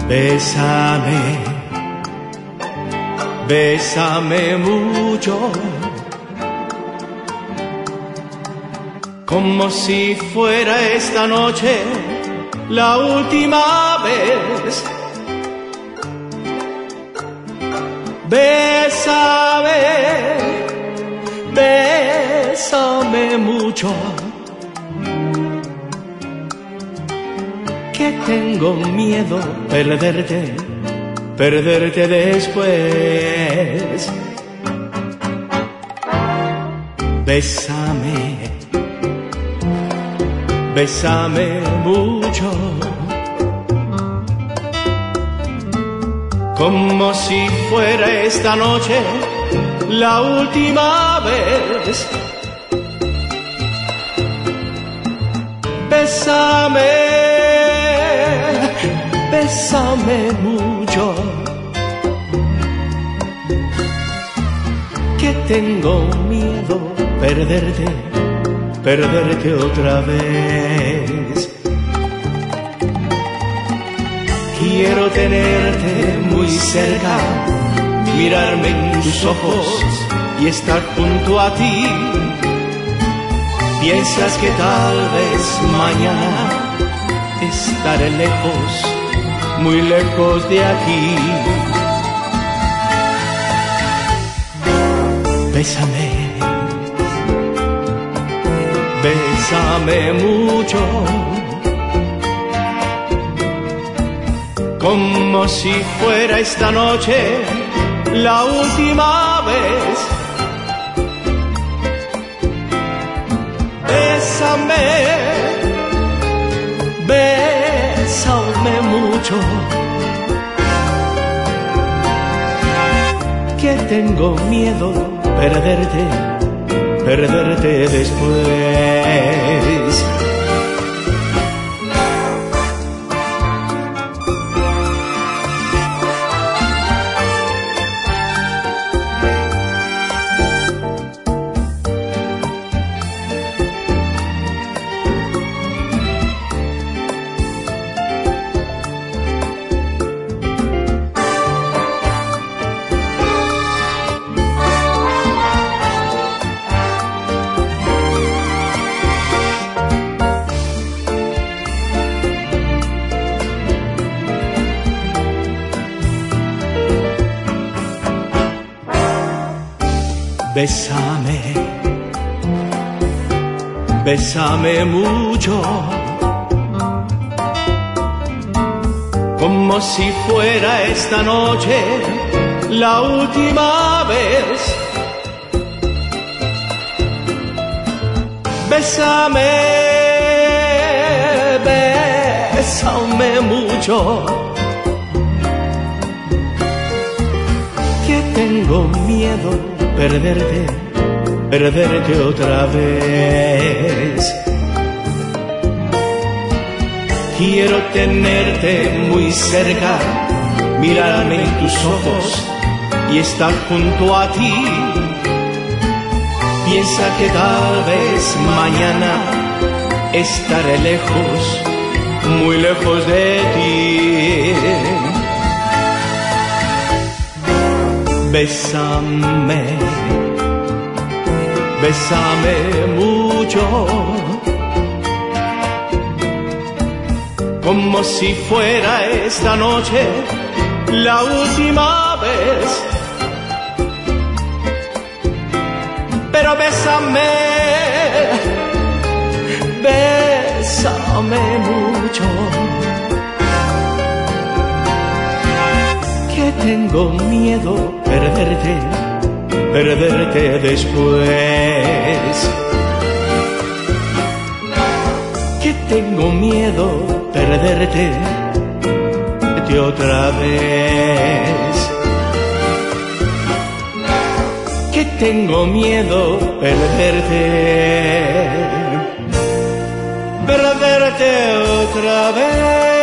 Bésame, bésame mucho, como si fuera esta noche la última vez. Bésame, bésame mucho, que tengo miedo perderte, perderte después. Bésame, bésame mucho, como si fuera esta noche la última vez. Bésame, bésame mucho, que tengo miedo perderte, perderte otra vez. Quiero tenerte muy cerca, mirarme en tus ojos y estar junto a ti. Piensas que tal vez mañana estaré lejos, muy lejos de aquí. Bésame, bésame mucho, como si fuera esta noche la última vez. Bésame, bésame mucho, que tengo miedo perderte, perderte después. Bésame, bésame mucho, como si fuera esta noche la última vez. Bésame, bésame mucho, que tengo miedo perderte, perderte otra vez. Quiero tenerte muy cerca, mirarme en tus ojos y estar junto a ti. Piensa que tal vez mañana estaré lejos, muy lejos de ti. Bésame, bésame mucho, como si fuera esta noche la última vez. Pero bésame, bésame mucho, que tengo miedo perderte, perderte después. Que tengo miedo perderte, perderte otra vez. Que tengo miedo perderte, perderte otra vez.